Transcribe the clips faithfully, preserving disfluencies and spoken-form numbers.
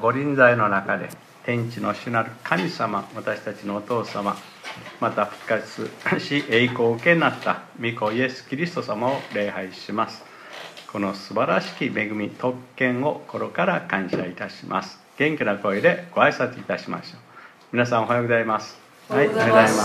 ご臨在の中で天地の主なる神様、私たちのお父様、また復活し栄光を受けになった御子イエス・キリスト様を礼拝します。この素晴らしき恵み特権を心から感謝いたします。元気な声でご挨拶いたしましょう。皆さんおはようございます。はい、おはようございます。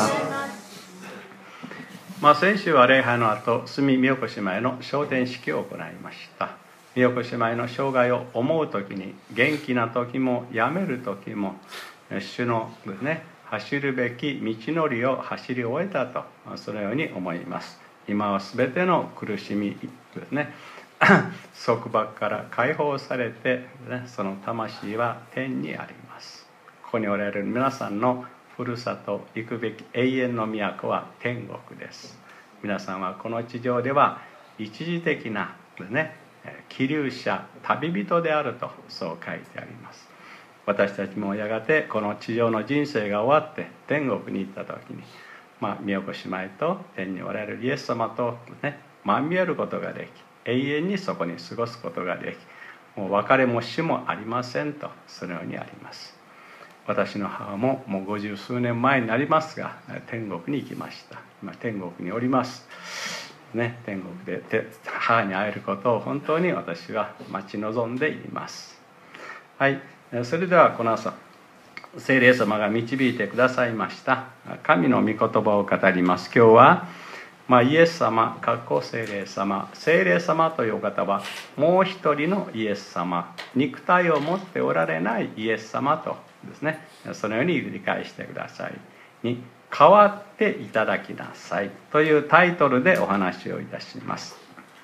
まあ、先週は礼拝の後、住美代子姉妹の昇天式を行いました。美代子姉妹の生涯を思うときに、元気な時もやめる時も、主のですね、走るべき道のりを走り終えたと、そのように思います。今はすべての苦しみですね、束縛から解放されて、ね、その魂は天にあります。ここにおられる皆さんのふるさと、行くべき永遠の都は天国です。皆さんはこの地上では一時的なですね、気流者、旅人であると、そう書いてあります。私たちもやがてこの地上の人生が終わって天国に行った時に、まあ、美代子姉妹と天におられるイエス様とね、まみえることができ、永遠にそこに過ごすことができ、もう別れも死もありませんと、そのようにあります。私の母ももう五十数年前になりますが、天国に行きました。今天国におりますね。天国で母に会えることを本当に私は待ち望んでいます。はい、それではこの朝、聖霊様が導いてくださいました神の御言葉を語ります。今日は、まあ、イエス様、かっこ聖霊様、聖霊様というお方はもう一人のイエス様、肉体を持っておられないイエス様とですね、そのように理解してください。に代わっていただきなさいというタイトルでお話をいたします。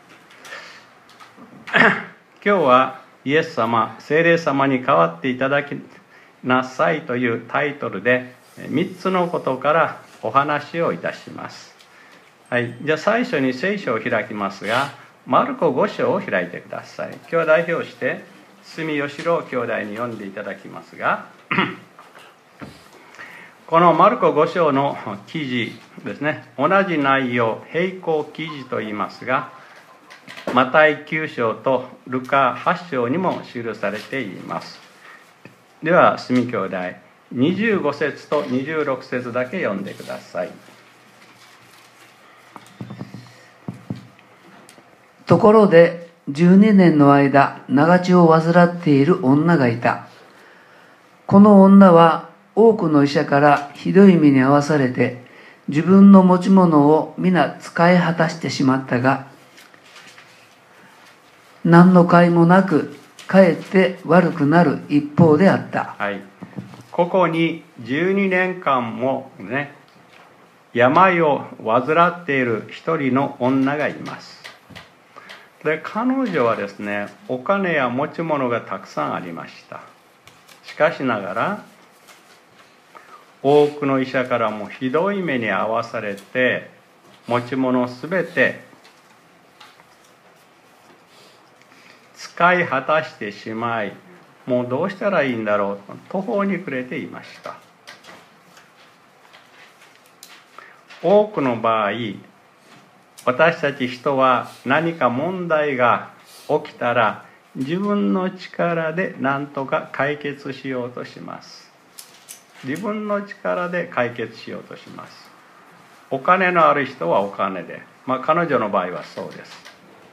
今日はイエス様、聖霊様に代わっていただきなさいというタイトルでみっつのことからお話をいたします。はい、じゃあ最初に聖書を開きますが、マルコご章を開いてください。今日は代表して住吉郎兄弟に読んでいただきますが、このマルコご章の記事ですね、同じ内容、並行記事と言いますが、マタイきゅう章とルカはち章にも記されています。では住兄弟、にじゅうご節とにじゅうろく節だけ読んでください。 ところでじゅうにねんの間長血を患っている女がいた。この女は多くの医者からひどい目に遭わされて、自分の持ち物を皆使い果たしてしまったが、何の甲斐もなくかえって悪くなる一方であった。 はい、ここにじゅうにねんかんもね、病を患っている一人の女がいます。で、彼女はですね、お金や持ち物がたくさんありました。しかしながら、多くの医者からもひどい目に遭わされて、持ち物をすべて使い果たしてしまい、もうどうしたらいいんだろうと途方に暮れていました。多くの場合、私たち人は何か問題が起きたら自分の力で何とか解決しようとします。自分の力で解決しようとします。お金のある人はお金で、まあ彼女の場合はそうです。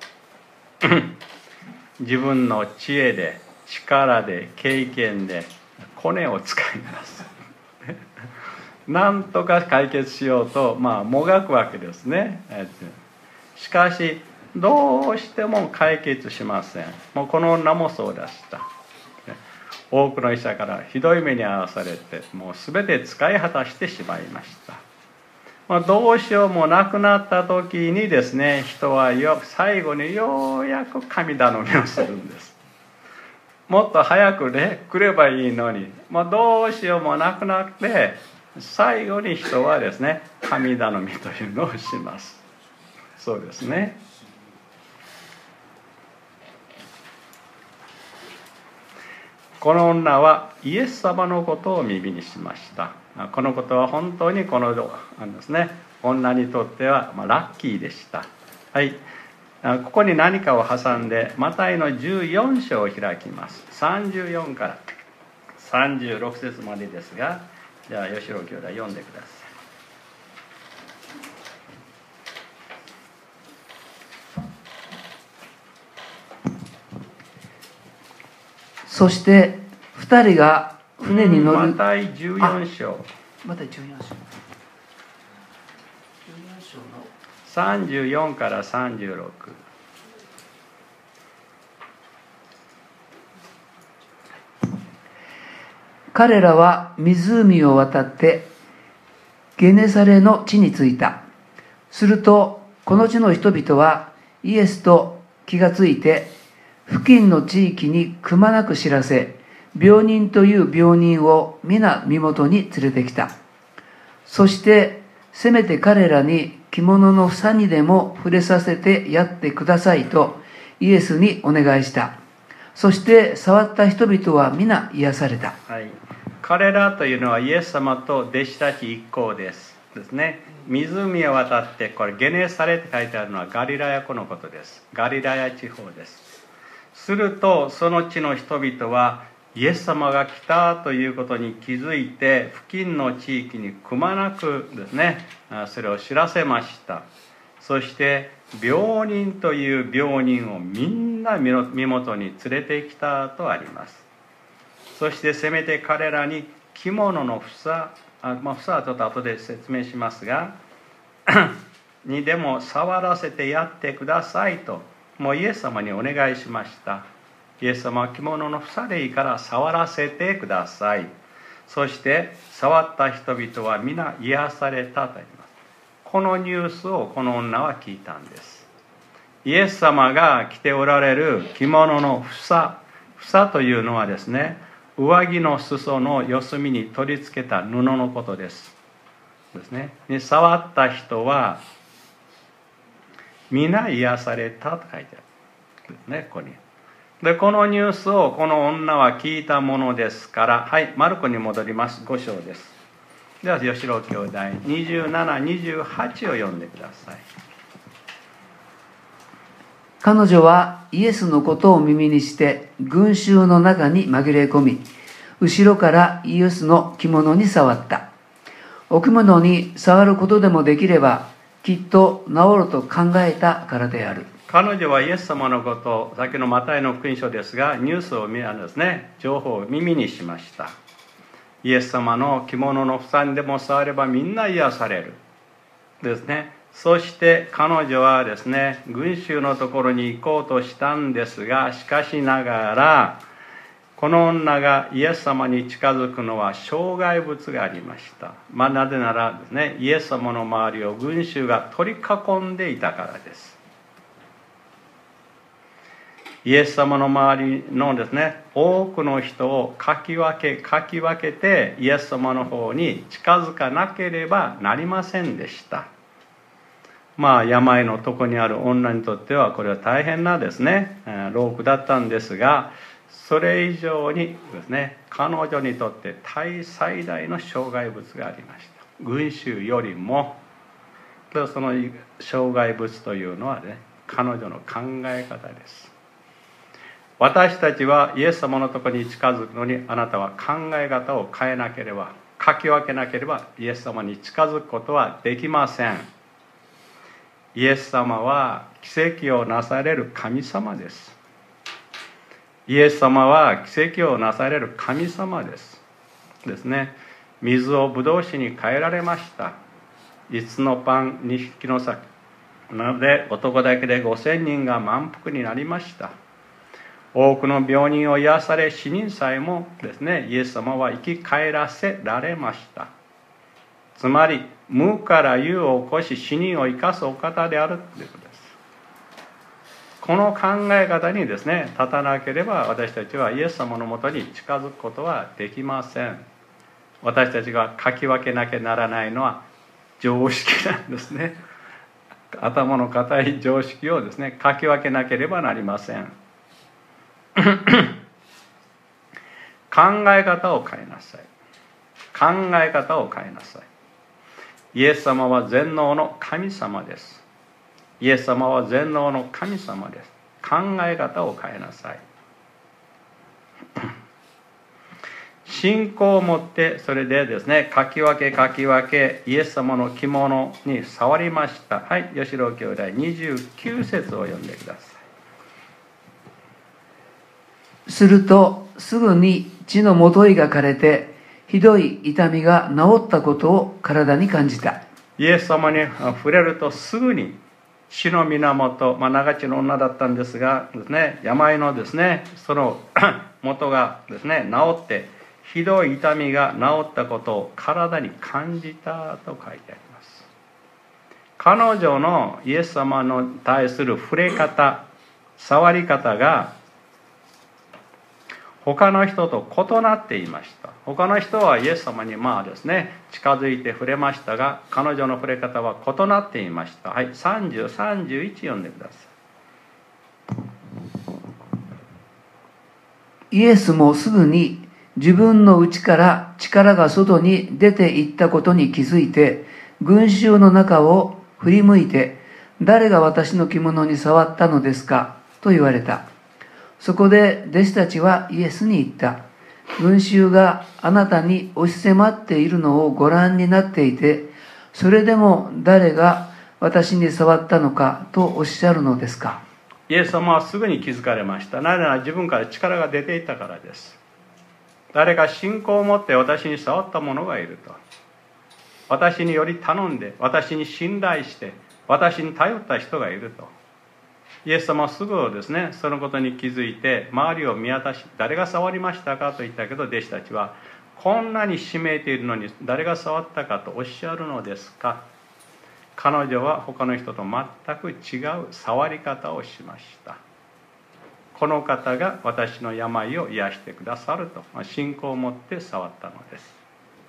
自分の知恵で、力で、経験でコネを使いますなんとか解決しようと、まあ、もがくわけですね。しかしどうしても解決しません。もうこの女もそうでした。多くの医者からひどい目に遭わされて、もう全て使い果たしてしまいました。まあ、どうしようもなくなった時にですね、人はよ最後にようやく神頼みをするんです。もっと早くね来ればいいのに、まあ、どうしようもなくなって最後に人はですね、神頼みというのをします。そうですね。この女はイエス様のことを耳にしました。このことは本当にこのあのですね、女にとっては、まあ、ラッキーでした。はい、ここに何かを挟んでマタイのじゅうよん章を開きます。さんじゅうよんからさんじゅうろく節までですが、じゃあ吉郎兄弟読んでください。 そして二人が船に乗る。 マタイじゅうよん章。 マタイじゅうよん章。じゅうよん章のさんじゅうよんからさんじゅうろく。 彼らは湖を渡ってゲネサレの地に着いた。するとこの地の人々はイエスと気がついて、付近の地域にくまなく知らせ、病人という病人を皆身元に連れてきた。そしてせめて彼らに着物の房にでも触れさせてやってくださいとイエスにお願いした。そして触った人々は皆癒された。 はい、彼らというのはイエス様と弟子たち一行ですですね。湖を渡って、これゲネサレって書いてあるのはガリラヤ湖のことです。ガリラヤ地方です。するとその地の人々はイエス様が来たということに気づいて、付近の地域にくまなくですね、それを知らせました。そして病人という病人をみんな身元に連れてきたとあります。そしてせめて彼らに着物の房、あ、まあ、房はちょっと後で説明しますがにでも触らせてやってくださいと、もうイエス様にお願いしました。イエス様は着物の房でいいから触らせてください。そして触った人々は皆癒されたとあります。このニュースをこの女は聞いたんです。イエス様が着ておられる着物の房、房というのはですね、上着の裾の四隅に取り付けた布のことです。ですね。に触った人は皆癒されたと書いてある。ですね、ここに。で、このニュースをこの女は聞いたものですから、はい、マルコに戻ります。ご章です。では、吉郎兄弟、にじゅうなな、にじゅうはちを読んでください。 彼女はイエスのことを耳にして群衆の中に紛れ込み、後ろからイエスの着物に触った。お着物に触ることでもできればきっと治ると考えたからである。 彼女はイエス様のことを、さっきのマタイの福音書ですが、ニュースを見あのですね、情報を耳にしました。イエス様の着物の房にでも触ればみんな癒されるですね。そして彼女はですね、群衆のところに行こうとしたんですが、しかしながらこの女がイエス様に近づくのは障害物がありました。まあ、なぜならですね、イエス様の周りを群衆が取り囲んでいたからです。イエス様の周りのですね、多くの人をかき分けかき分けてイエス様の方に近づかなければなりませんでした。まあ病の床にある女にとってはこれは大変なですね、労苦だったんですが、それ以上にですね、彼女にとって大最大の障害物がありました。群衆よりもその障害物というのはね、彼女の考え方です。私たちはイエス様のところに近づくのに、あなたは考え方を変えなければ、かき分けなければイエス様に近づくことはできません。イエス様は奇跡をなされる神様です。イエス様は奇跡をなされる神様ですですね。水をブドウ酒に変えられました。いつつのパンにひきの魚なので男だけでごせんにんが満腹になりました。多くの病人を癒され、死人さえもですね、イエス様は生き返らせられました。つまり無から有を起こし死人を生かすお方であるということです。この考え方にですね立たなければ、私たちはイエス様のもとに近づくことはできません。私たちが書き分けなきゃならないのは常識なんですね。頭の固い常識をですね書き分けなければなりません。考え方を変えなさい。考え方を変えなさい。イエス様は全能の神様です。イエス様は全能の神様です。考え方を変えなさい。 信仰を持ってそれでですね、かき分けかき分けイエス様の着物に触りました。はい、吉郎兄弟にじゅうきゅう節を読んでください。するとすぐに血のもといが枯れてひどい痛みが治ったことを体に感じた。 イエス様に触れるとすぐに血の源、まあ、長血の女だったんですがですね、病のですねその元がですね治ってひどい痛みが治ったことを体に感じたと書いてあります。彼女のイエス様に対する触れ方、触り方が他の人と異なっていました。他の人はイエス様にまあですね近づいて触れましたが、彼女の触れ方は異なっていました。はい、さんじゅう、さんじゅういち読んでください。イエスもすぐに自分の内から力が外に出ていったことに気づいて、群衆の中を振り向いて、誰が私の着物に触ったのですかと言われた。そこで弟子たちはイエスに言った。群衆があなたに押し迫っているのをご覧になっていて、それでも誰が私に触ったのかとおっしゃるのですか。 イエス様はすぐに気づかれました。なぜなら自分から力が出ていたからです。誰か信仰を持って私に触った者がいると。私により頼んで、私に信頼して、私に頼った人がいると。イエス様はすぐですね、そのことに気づいて、周りを見渡し、誰が触りましたかと言ったけど、弟子たちは、こんなに締めているのに誰が触ったかとおっしゃるのですか。彼女は他の人と全く違う触り方をしました。この方が私の病を癒してくださると、信仰を持って触ったのです。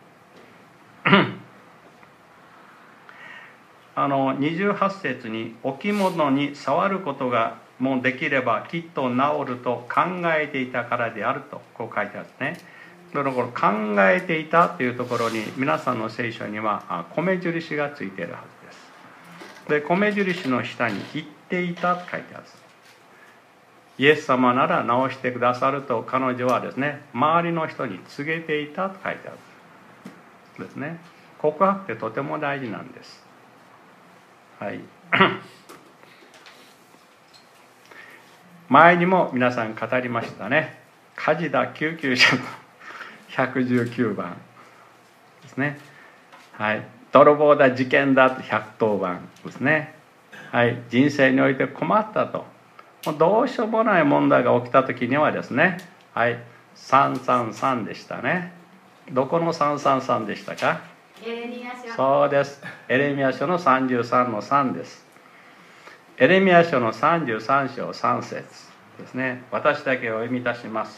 あのにじゅうはち節に置物に触ることがもうできればきっと治ると考えていたからであるとこう書いてあるんですね。だからこの考えていたというところに皆さんの聖書には米印がついているはずです。で米印の下に言っていたと書いてあるんです。イエス様なら治してくださると彼女はですね周りの人に告げていたと書いてあるですね。告白ってとても大事なんです。はい、前にも皆さん語りましたね。火事だ救急車ひゃくじゅうきゅうばんですね。はい、泥棒だ事件だひゃくとおばんですね。はい、人生において困ったと、もうどうしようもない問題が起きた時にはですね、はい、さんさんさんでしたね。どこのさんさんさんでしたか。 エレミヤ書。 そうです。エレミヤ書のさんじゅうさんのさんです。エレミヤ書のさんじゅうさん章さん節ですね。私だけを読み出します。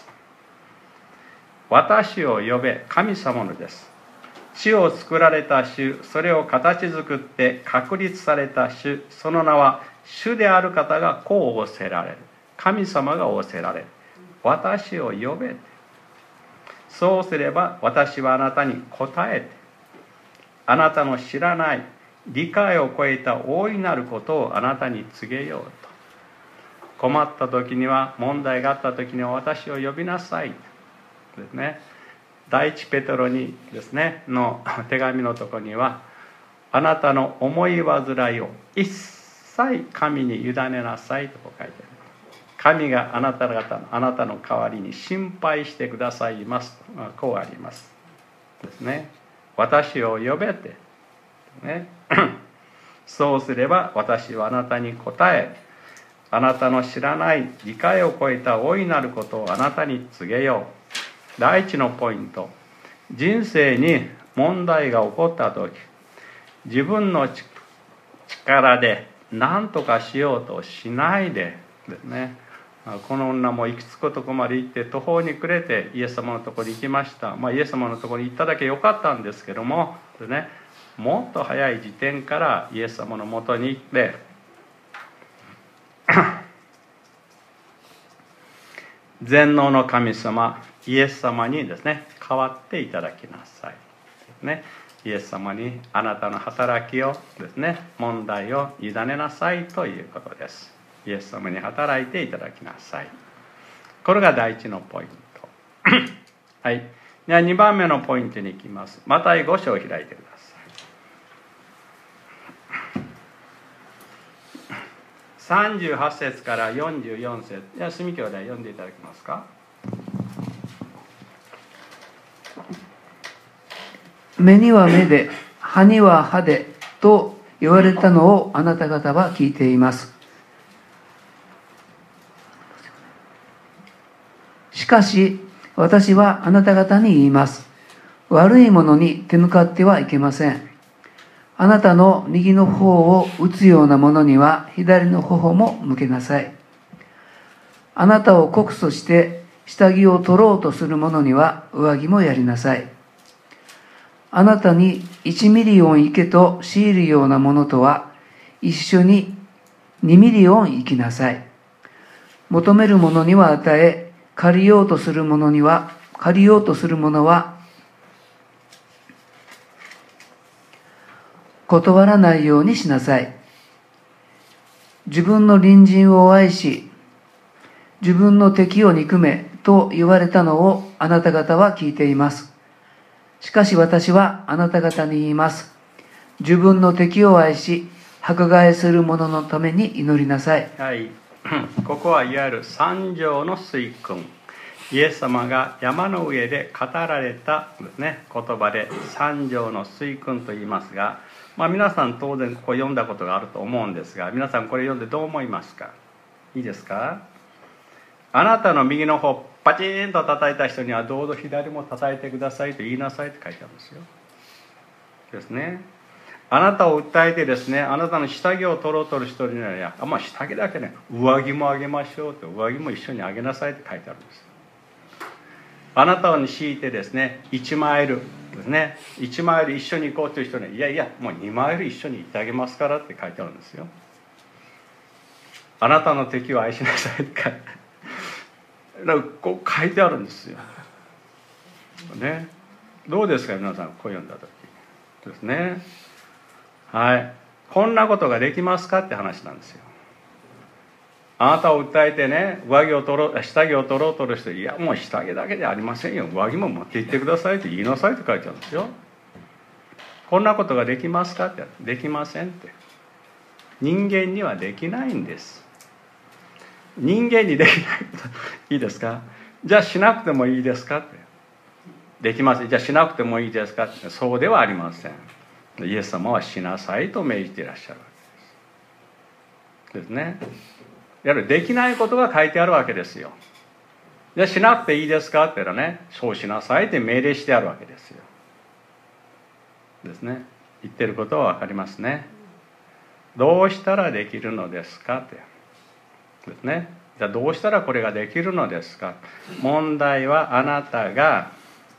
私を呼べ、神様のです。地を作られた主、それを形作って確立された主、その名は主である方がこう仰せられる。神様が仰せられる。私を呼べ。そうすれば私はあなたに答えて、あなたの知らない理解を超えた大いなることをあなたに告げようと。困った時には、問題があった時には私を呼びなさいですね。第一ペテロにですねの手紙のところには、あなたの思い煩いを一切神に委ねなさいと書いてある。神があなた方のあなたの代わりに心配してくださいますと、こうありますですね。私を呼べて、ね、そうすれば私はあなたに答え、あなたの知らない理解を超えた大いなることをあなたに告げよう。第一のポイント、人生に問題が起こった時、自分の力で何とかしようとしないでですね。この女も行き着くとこまで行って途方に暮れてイエス様のところに行きました。まあ、イエス様のところに行っただけよかったんですけども、ね、もっと早い時点からイエス様のもとに行って全能の神様イエス様にですね代わっていただきなさいですね。イエス様にあなたの働きをですね問題を委ねなさいということです。イエス様に働いていただきなさい。これが第一のポイントはい。 ではにばんめのポイントに行きます。マタイご章を開いてください。さんじゅうはち節からよんじゅうよん節、では住兄弟読んでいただけますか。 目には目で歯には歯でと言われたのをあなた方は聞いています。しかし私はあなた方に言います。悪いものに手向かってはいけません。あなたの右の方を打つようなものには左の頬も向けなさい。あなたを告訴して下着を取ろうとする者には上着もやりなさい。あなたにいちミリオン行けと強いるようなものとは一緒ににミリオン行きなさい。求める者には与え、借りようとする者には借りようとする者は断らないようにしなさい。自分の隣人を愛し、自分の敵を憎めと言われたのをあなた方は聞いています。しかし私はあなた方に言います。自分の敵を愛し、迫害する者のために祈りなさい。 はい、ここはいわゆる三条の水訓。イエス様が山の上で語られたですね、言葉で三条の水訓と言いますが、まあ、皆さん当然ここ読んだことがあると思うんですが、皆さんこれ読んでどう思いますか。いいですか。あなたの右の方パチンと叩いた人にはどうぞ左も叩いてくださいと言いなさいって書いてあるんですよ。ですね。あなたを訴えてですね、あなたの下着を取ろうとする人には、あ、まあ下着だけね、上着もあげましょうと、上着も一緒にあげなさいって書いてあるんです。あなたに強いてですね、いちマイルですね、いちマイル一緒に行こうという人には、いやいやもうにマイル一緒に行ってあげますからって書いてあるんですよ。あなたの敵を愛しなさいって書いてある、こう書いてあるんですよ、ね、どうですか皆さん、こう読んだ時ですね。はい、こんなことができますかって話なんですよ。あなたを訴えてね、上着を取ろう、下着を取ろうとする人、いやもう下着だけじゃありませんよ、上着も持って行ってくださいって言いなさいって書いてあるんですよ。こんなことができますかって、できませんって。人間にはできないんです。人間にできないこといいですか。じゃあしなくてもいいですかって、できます。じゃあしなくてもいいですかって、そうではありません。イエス様はしなさいと命じていらっしゃるわけですですね。やはりできないことが書いてあるわけですよ。じゃあしなくていいですかって言ったらね、そうしなさいって命令してあるわけですよ。ですね。言ってることは分かりますね。どうしたらできるのですかってですね。じゃあどうしたらこれができるのですか。問題はあなたが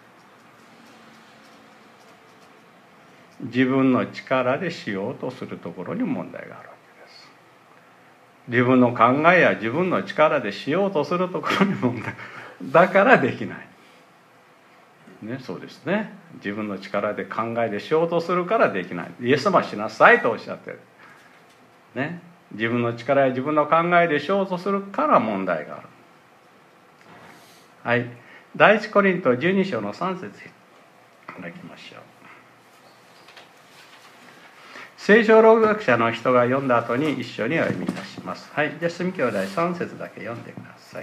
自分の力でしようとするところに問題があるわけです。自分の考えや自分の力でしようとするところに問題だからできない、ね、そうですね。自分の力で考えでしようとするからできない。イエス様はしなさいとおっしゃってる、ね、自分の力や自分の考えでしようとするから問題がある。はい、第一コリントじゅうに章のさん節いただきましょう。聖書朗読者の人が読んだ後に一緒にお読みいたします。はい、じゃあ住兄弟さん節だけ読んでください。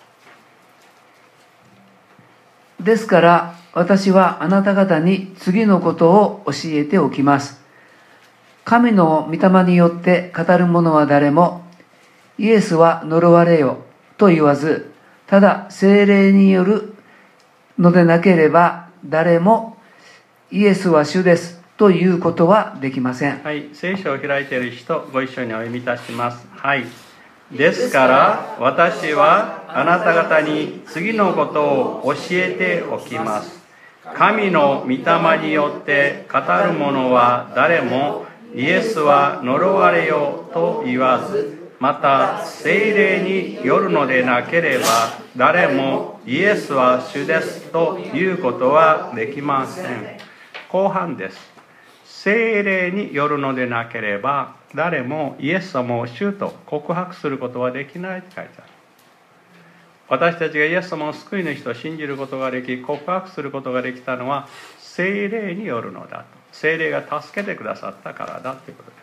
ですから私はあなた方に次のことを教えておきます。神の御霊によって語る者は誰もイエスは呪われよと言わず、ただ聖霊によるのでなければ誰もイエスは主ですということはできません。 はい、聖書を開いている人ご一緒にお読みいたします。はい、ですから私はあなた方に次のことを教えておきます。神の御霊によって語る者は誰もイエスは呪われよと言わず、また聖霊によるのでなければ誰もイエスは主ですということはできません。後半です。聖霊によるのでなければ誰もイエス様を主と告白することはできないと書いてある。 私たちがイエス様を救い主と信じることができ、告白することができたのは聖霊によるのだと。聖霊が助けてくださったからだということです。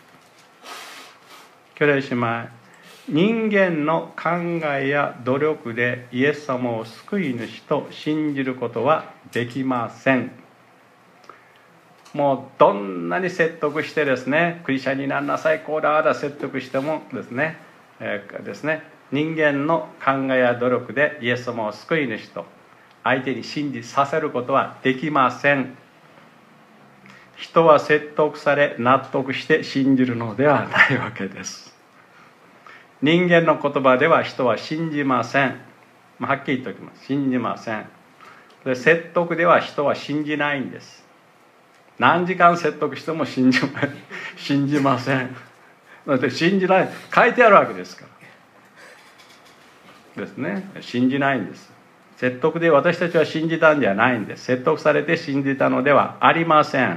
兄弟姉妹、人間の考えや努力でイエス様を救い主と信じることはできません。もうどんなに説得してですね、クリスチャンになりなさい、こうだあだ説得してもですね、えー、ですね人間の考えや努力でイエス様を救い主と相手に信じさせることはできません。人は説得され納得して信じるのではないわけです。人間の言葉では人は信じません。はっきり言っておきます。信じません。で、説得では人は信じないんです。何時間説得しても信じま信じません。だって信じない、書いてあるわけですからですね。信じないんです。説得で私たちは信じたんじゃないんです。説得されて信じたのではありません。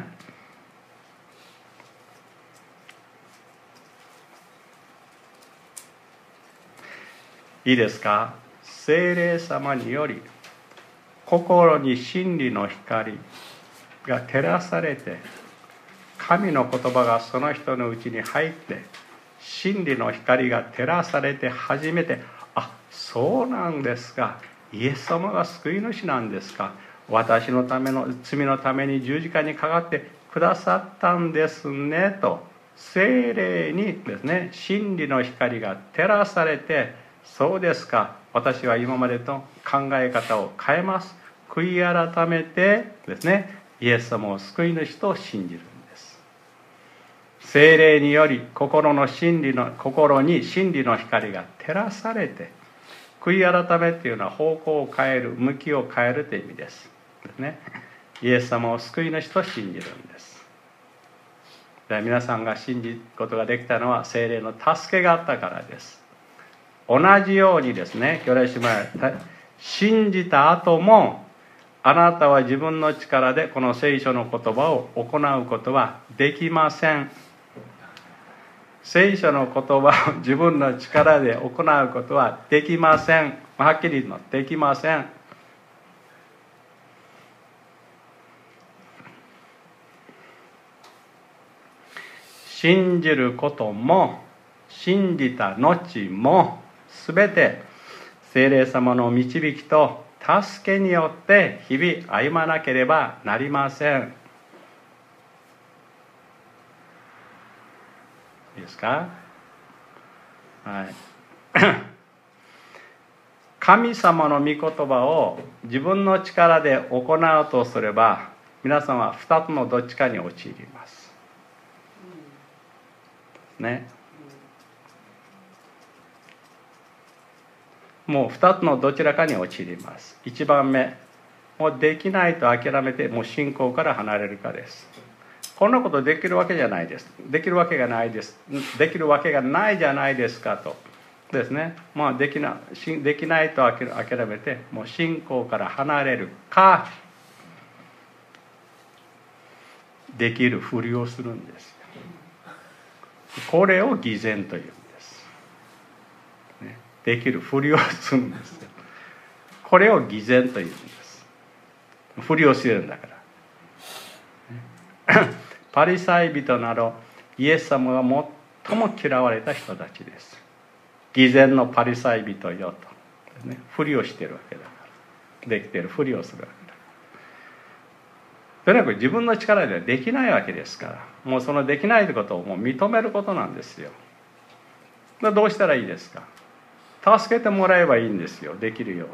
いいですか。聖霊様により心に真理の光が照らされて、神の言葉がその人のうちに入って、真理の光が照らされて初めて、あ、そうなんですか、イエス様が救い主なんですか、私のための罪のために十字架にかかってくださったんですねと、聖霊にですね、真理の光が照らされて、そうですか、私は今までと考え方を変えます、悔い改めてですね、イエス様を救い主と信じるんです。聖霊により心の真理の心に真理の光が照らされて、悔い改めっていうのは方向を変える、向きを変えるという意味です。ですね。イエス様を救い主と信じるんです。で、皆さんが信じることができたのは聖霊の助けがあったからです。同じようにですね、兄弟姉妹、信じた後もあなたは自分の力でこの聖書の言葉を行うことはできません。聖書の言葉を自分の力で行うことはできません。はっきり言うの、できません。信じることも信じた後もすべて聖霊様の導きと助けによって日々歩まなければなりません。いいですか？はい。神様の御言葉を自分の力で行うとすれば、皆さんは二つのどっちかに陥ります。ね。もう二つのどちらかに陥ります。一番目、もうできないと諦めて、もう信仰から離れるかです。こんなことできるわけじゃないです。できるわけがないです。できるわけがないじゃないですかと。ですね。まあできな、できないと諦めて、もう信仰から離れるか、できるふりをするんです。これを偽善というんです。ね、できるふりをするんですよ。これを偽善というんです。ふりをしてるんだから。パリサイ人などイエス様が最も嫌われた人たちです。偽善のパリサイ人よと、ね、ふりをしてるわけだから、できてるふりをするわけだ。とにかく自分の力ではできないわけですから、もうそのできないということをもう認めることなんですよ。どうしたらいいですか？助けてもらえばいいんですよ、できるように。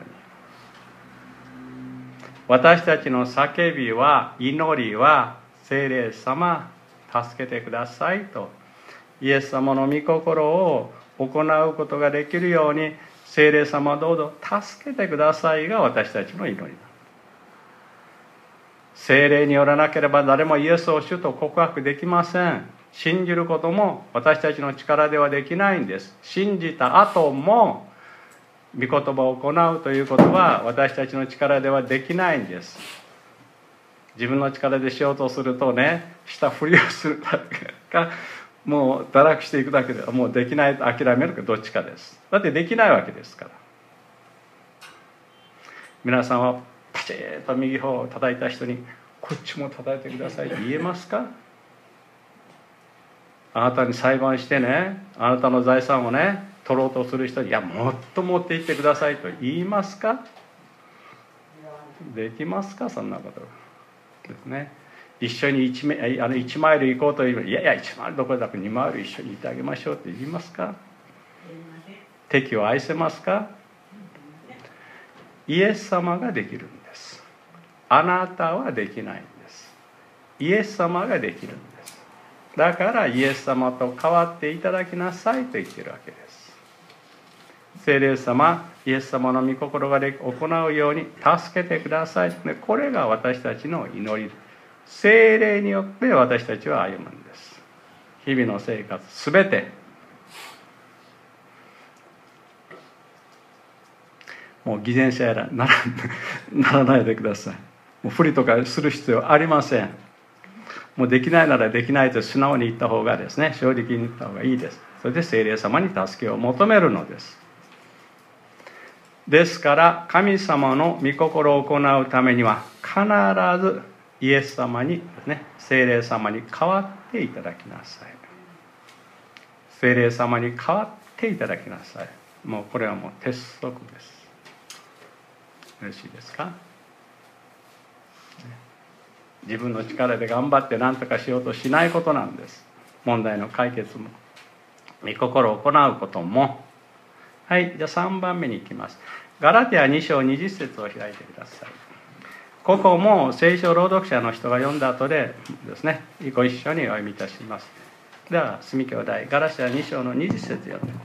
私たちの叫びは、祈りは、聖霊様助けてくださいと、イエス様の御心を行うことができるように、聖霊様どうぞ助けてくださいが私たちの祈りだ。聖霊によらなければ誰もイエスを主と告白できません。信じることも私たちの力ではできないんです。信じた後も御言葉を行うということは私たちの力ではできないんです。自分の力でしようとするとね、したふりをするだけか、もう堕落していくだけではもうできないと諦めるかどっちかです。だってできないわけですから。 皆さんはパチッと右方を叩いた人にこっちも叩いてくださいって言えますか？あなたに裁判してね、あなたの財産をね取ろうとする人に、いやもっと持って行ってくださいと言いますか？できますか？そんなことですね。一緒に 1, あのいちマイル行こうと言えば、いやいやいちマイルどころだかにマイル一緒に行ってあげましょうって言いますか？敵を愛せますか？イエス様ができるんです。あなたはできないんです。イエス様ができるんです。だからイエス様と代わっていただきなさいと言っているわけです。聖霊様、イエス様の御心がで行うように助けてください。これが私たちの祈り。聖霊によって私たちは歩むんです。日々の生活すべて、もう偽善者やらなら、ならないでください。もう不利とかする必要ありません。もうできないならできないと素直に言った方がですね、正直に言った方がいいです。それで聖霊様に助けを求めるのです。ですから神様の御心を行うためには必ずイエス様にですね、聖霊様に代わっていただきなさい。聖霊様に代わっていただきなさい。もうこれはもう鉄則です。よろしいですか？自分の力で頑張って何とかしようとしないことなんです。問題の解決も御心を行うことも。はい、じゃあさんばんめに行きます。ガラテヤに章にじゅっ節を開いてください。ここも聖書朗読者の人が読んだ後でですね、ご一緒にお読みいたします。では住兄弟、ガラテヤに章のにじゅっ節読んでください。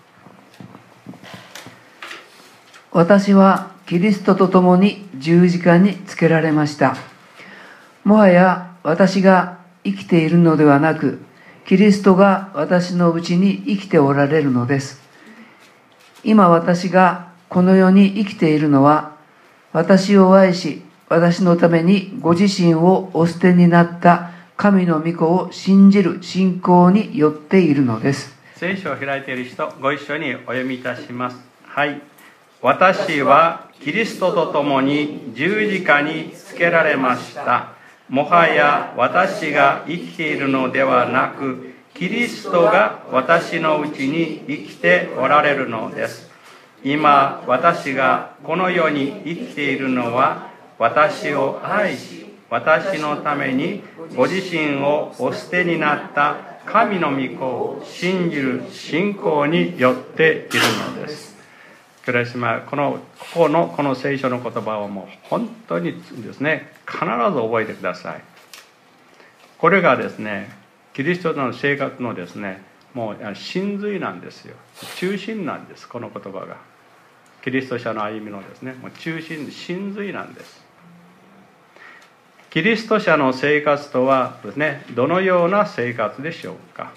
私はキリストと共に十字架につけられました。もはや私が生きているのではなく、キリストが私のうちに生きておられるのです。今私がこの世に生きているのは、私を愛し、私のためにご自身をお捨てになった神の御子を信じる信仰によっているのです。 聖書を開いている人、ご一緒にお読みいたします。はい。私はキリストと共に十字架につけられました。もはや私が生きているのではなく、キリストが私のうちに生きておられるのです。今私がこの世に生きているのは、私を愛し、私のためにご自身をお捨てになった神の御子を信じる信仰によっているのです。クリスマこのここのこの聖書の言葉をもう本当にですね、必ず覚えてください。これがですね、キリストの生活のですね、もう真髄なんですよ。中心なんです、この言葉が。キリスト者の歩みのですね、もう中心、真髄なんです。キリスト者の生活とはですね、どのような生活でしょうか。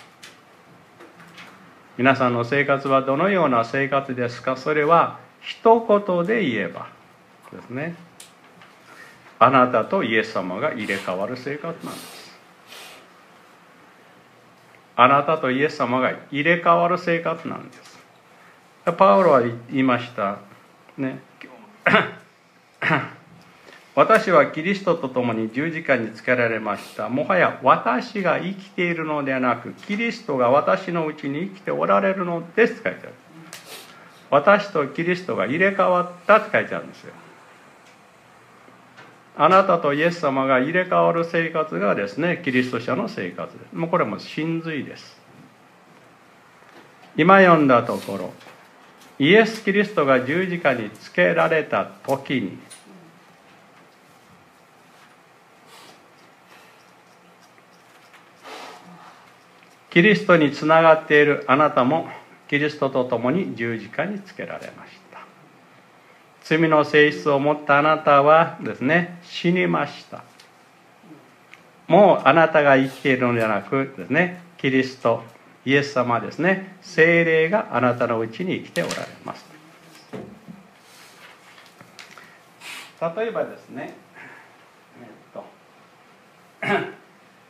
皆さんの生活はどのような生活ですか。それは一言で言えばですね、あなたとイエス様が入れ替わる生活なんです。あなたとイエス様が入れ替わる生活なんです。パウロは言いましたね。私はキリストと共に十字架につけられました。もはや私が生きているのではなく、キリストが私のうちに生きておられるのですって書いてある。私とキリストが入れ替わったって書いてあるんですよ。あなたとイエス様が入れ替わる生活がですね、キリスト者の生活です。もうこれも真髄です。今読んだところ、イエス・キリストが十字架につけられた時に、キリストにつながっているあなたもキリストと共に十字架につけられました。罪の性質を持ったあなたはですね、死にました。もうあなたが生きているのではなくですね、キリスト、イエス様ですね、聖霊があなたのうちに生きておられます。例えばですね、えっと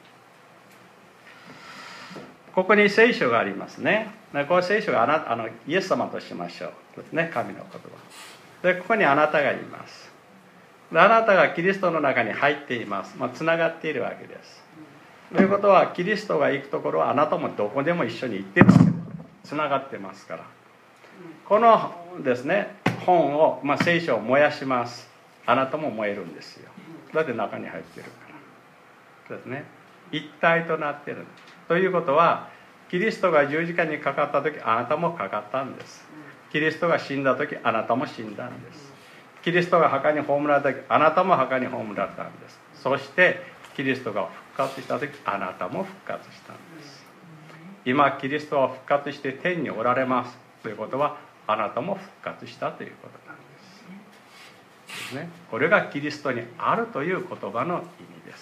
ここに聖書がありますね。この聖書があなあのイエス様としましょうですね、神の言葉。 でここにあなたがいます。であなたがキリストの中に入っています。まあ、つながっているわけです。ということはキリストが行くところはあなたもどこでも一緒に行ってるわけです。つながってますから。このですね本を、まあ、聖書を燃やします。あなたも燃えるんですよ。だって中に入ってるからですね。一体となっているということは、キリストが十字架にかかった時あなたもかかったんです。キリストが死んだ時あなたも死んだんです。キリストが墓に葬られた時あなたも墓に葬られたんです。そしてキリストが復活した時あなたも復活したんです。今キリストは復活して天におられますということは、あなたも復活したということなんです。ですね。これがキリストにあるという言葉の意味です。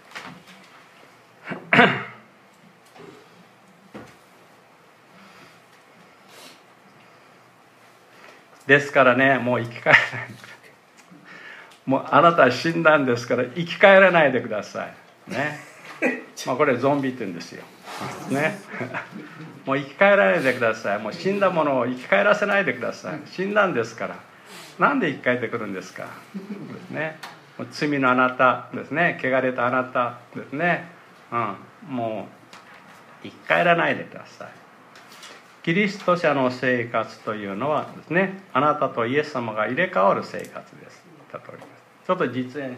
ですからね、もう生き返らないもうあなたは死んだんですから生き返らないでくださいね。まあこれゾンビって言うんですよね。もう生き返らないでください。もう死んだものを生き返らせないでください。死んだんですから、なんで生き返ってくるんですかですね。もう罪のあなたですね、汚れたあなたですね、うん、もう生き返らないでください。キリスト者の生活というのはですね、あなたとイエス様が入れ替わる生活です。ちょっと実演し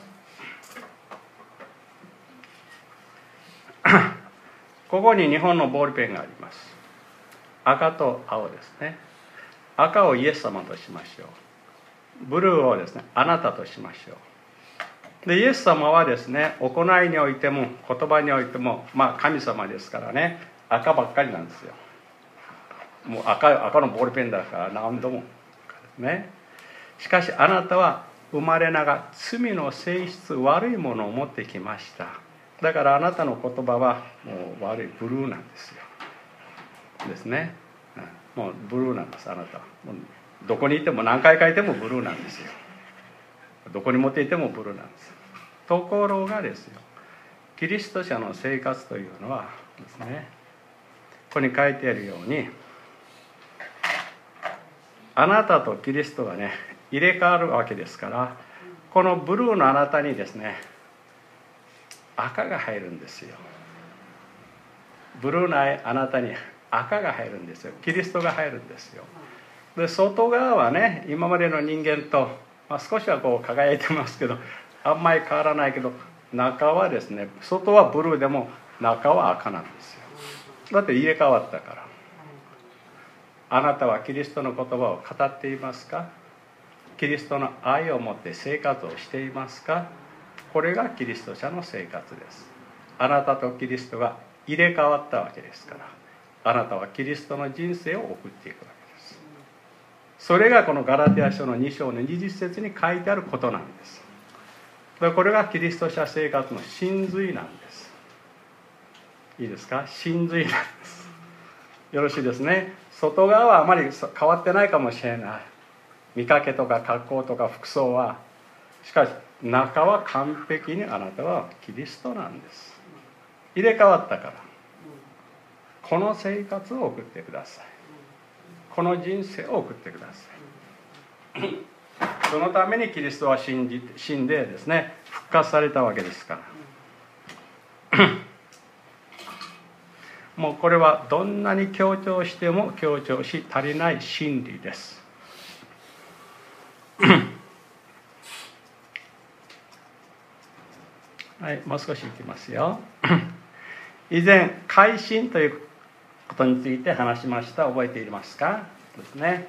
ます。ここに日本のボールペンがあります。赤と青ですね。赤をイエス様としましょう。ブルーをですね、あなたとしましょう。でイエス様はですね、行いにおいても言葉においても、まあ神様ですからね、赤ばっかりなんですよ。もう 赤, 赤のボールペンだから何度もね。しかしあなたは生まれながら罪の性質、悪いものを持ってきました。だからあなたの言葉はもう悪い、ブルーなんですよですね。もうブルーなんです。あなたはもうどこにいても何回書いてもブルーなんですよ。どこに持っていてもブルーなんです。ところがですよ、キリスト者の生活というのはですね、ここに書いてあるように、あなたとキリストがね入れ替わるわけですから、このブルーのあなたにですね赤が入るんですよ。ブルーなあなたに赤が入るんですよ。キリストが入るんですよ。で外側はね、今までの人間と、まあ、少しはこう輝いてますけど、あんまり変わらないけど、中はですね、外はブルーでも中は赤なんですよ。だって入れ替わったから。あなたはキリストの言葉を語っていますか？キリストの愛を持って生活をしていますか？これがキリスト者の生活です。あなたとキリストが入れ替わったわけですから、あなたはキリストの人生を送っていくわけです。それがこのガラテヤ書のに章のにじゅっ節に書いてあることなんです。これがキリスト者生活の真髄なんです。いいですか？真髄なんです。よろしいですね。外側はあまり変わってないかもしれない。見かけとか格好とか服装は。しかし中は完璧にあなたはキリストなんです。入れ替わったから。この生活を送ってください。この人生を送ってください。そのためにキリストは死んじ死んでですね、復活されたわけですから。もうこれはどんなに強調しても強調し足りない真理です。はい、もう少しいきますよ。以前改心ということについて話しました。覚えていますか？ですね。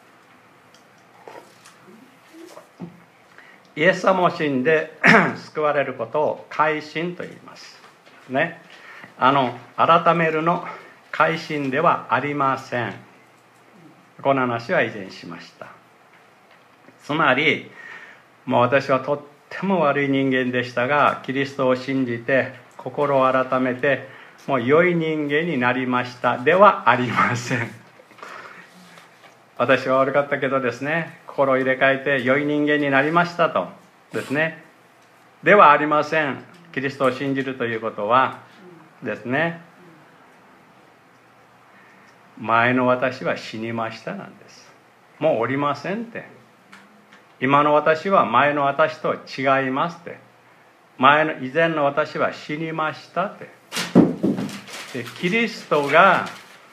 イエス様を信んで救われることを改心と言いますね。あの改めるの改心ではありません。この話は以前しました。つまりもう私はとっても悪い人間でしたが、キリストを信じて心を改めてもう良い人間になりましたではありません。私は悪かったけどですね、心を入れ替えて良い人間になりましたとですね、ではありません。キリストを信じるということはですね、前の私は死にましたなんです。もうおりませんって。 今の私は前の私と違いますって。前の以前の私は死にましたって。でキリストが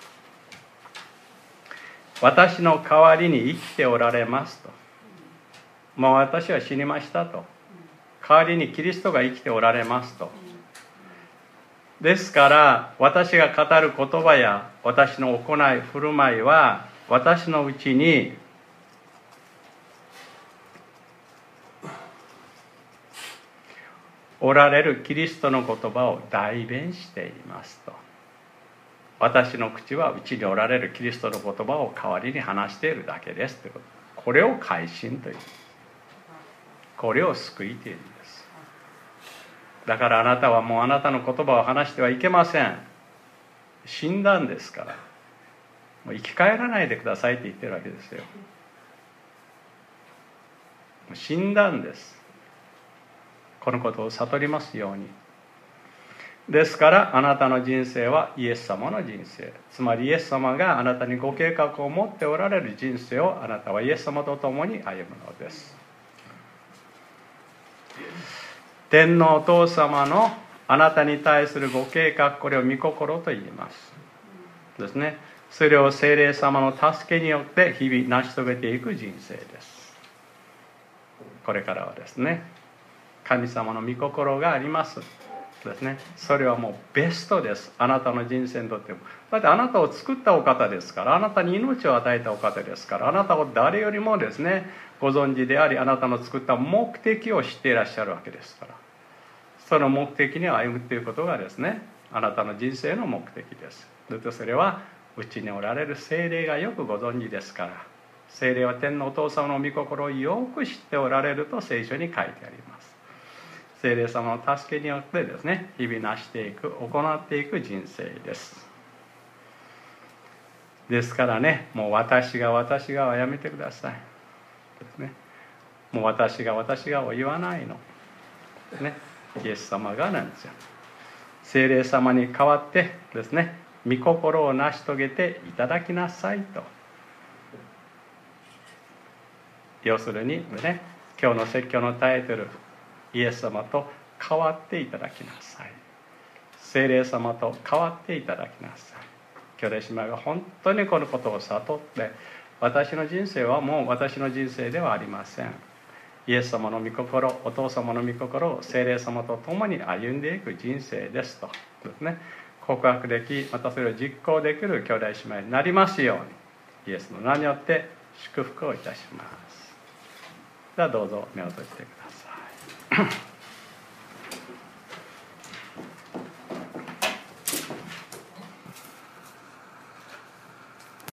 私の代わりに生きておられますと。もう私は死にましたと。代わりにキリストが生きておられますと。ですから私が語る言葉や私の行い振る舞いは私のうちにおられるキリストの言葉を代弁していますと。私の口はうちにおられるキリストの言葉を代わりに話しているだけですということ。これを改心という。これを救いというんです。だからあなたはもうあなたの言葉を話してはいけません。死んだんですから。もう生き返らないでくださいって言ってるわけですよ。死んだんです。このことを悟りますように。ですからあなたの人生はイエス様の人生、つまりイエス様があなたにご計画を持っておられる人生をあなたはイエス様と共に歩むのです。天皇お父様のあなたに対するご計画、これを御心と言いますですね。それを聖霊様の助けによって日々成し遂げていく人生です。これからはですね、神様の御心がありますですね。それはもうベストです。あなたの人生にとっても。だってあなたを作ったお方ですから、あなたに命を与えたお方ですから、あなたを誰よりもですねご存知であり、あなたの作った目的を知っていらっしゃるわけですから、その目的に歩むということがですね、あなたの人生の目的です。だってそれはうちにおられる聖霊がよくご存知ですから、聖霊は天のお父様の御心をよく知っておられると聖書に書いてあります。聖霊様の助けによってですね、日々なしていく、行っていく人生です。ですからね、もう私が私がはやめてくださいですね。もう私が私がを言わないのですね。イエス様がなんですよ。聖霊様に代わってですね、御心を成し遂げていただきなさいと。要するにね、今日の説教のタイトル、イエス様と変わっていただきなさい。聖霊様と変わっていただきなさい。兄弟姉妹が本当にこのことを悟って、私の人生はもう私の人生ではありません。イエス様の御心、お父様の御心を聖霊様と共に歩んでいく人生ですとですね、告白でき、またそれを実行できる兄弟姉妹になりますように、イエスの名によって祝福をいたします。ではどうぞ目を閉じてください。